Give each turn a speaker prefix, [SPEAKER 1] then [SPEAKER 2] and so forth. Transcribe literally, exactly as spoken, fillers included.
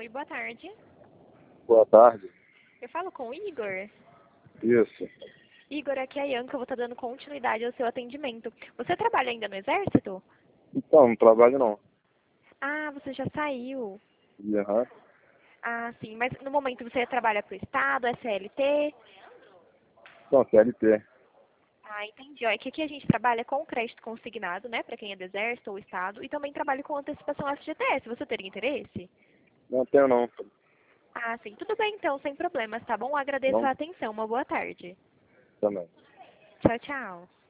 [SPEAKER 1] Oi, boa tarde.
[SPEAKER 2] Boa tarde.
[SPEAKER 1] Eu falo com o Igor.
[SPEAKER 2] Isso.
[SPEAKER 1] Igor, aqui é a Ianca, eu vou estar dando continuidade ao seu atendimento. Você trabalha ainda no Exército?
[SPEAKER 2] Então, não trabalho não.
[SPEAKER 1] Ah, você já saiu.
[SPEAKER 2] E, aham.
[SPEAKER 1] Ah, sim, mas no momento você trabalha para o Estado, é C L T?
[SPEAKER 2] Então, C L T.
[SPEAKER 1] Ah, entendi. Ó, é que aqui a gente trabalha com crédito consignado, né, para quem é do Exército ou Estado, e também trabalho com antecipação F G T S. Você teria interesse?
[SPEAKER 2] Não tenho não.
[SPEAKER 1] Ah, sim. Tudo bem, então, sem problemas, tá bom? Agradeço
[SPEAKER 2] Não
[SPEAKER 1] a atenção. Uma boa tarde.
[SPEAKER 2] também.
[SPEAKER 1] Tchau, tchau.